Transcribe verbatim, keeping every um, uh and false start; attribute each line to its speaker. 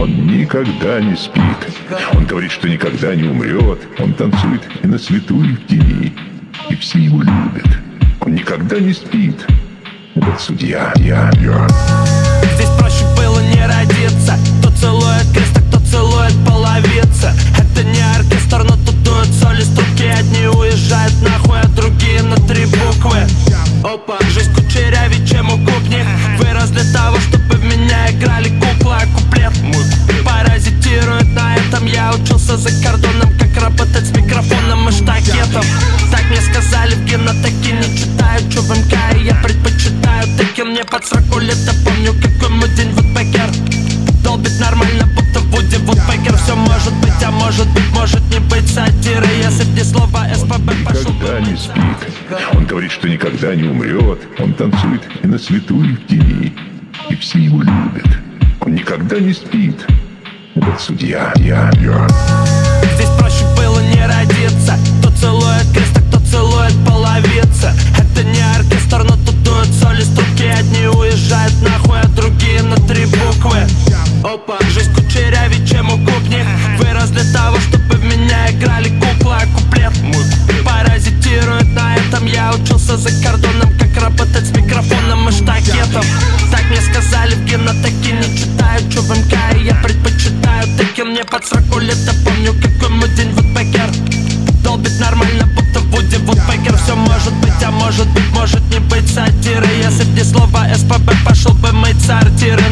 Speaker 1: Он никогда не спит. Он говорит, что никогда не умрет. Он танцует и на свету, и в тени. И все его любят. Он никогда не спит. Этот судья, я, я.
Speaker 2: Здесь проще было не родиться. Кто целует крест, а кто целует половицы. Это не оркестр, но тут дуют соли струнки. Одни уезжают нахуй, а другие на три буквы. Опа, жизнь кучерявее, чем у губник. Вырос для того, чтобы в меня играли куклы. А куплет паразитирует на этом. Я учился за кордоном, как работать с микрофоном и штакетом. Так мне сказали в гимнотеке. Не читаю, что в МК, и я предпочитаю таки. Мне под сороок лет, я помню, какой мой день Вудпекер. Долбит нормально, будто Вуди Вудпекер. Все может быть, а может быть, может не быть сатиры. Если б не слово СПБ, пошел бы
Speaker 1: никогда не спит. Он говорит, что никогда не умрет. Он танцует и на свету, и в тени. И все его любят. Он никогда не спит. Этот судья, я, я.
Speaker 2: Здесь проще было не родиться. Кто целует крест, а кто целует половицы. Это не оркестр, но тут дуют соли струнки. Одни уезжают нахуй, а другие на три буквы. Опа, жизнь кучерявее, чем у губник. Вырос для того, чтобы в меня играли куклы. А куплет паразитирует на этом. Я учился за кордоном, как работать с микрофоном и штакетом. Так мне сказали в гимнотеке. Не читаю, что в МК, и я предпочитаю таки. Мне под сороок лет, я помню, какой мой день Вудпекер. Долбит нормально, будто Вуди Вудпекер. Все может быть, а может быть, может не быть сатиры. Если б не слово СПБ, пошел бы мыть сортиры.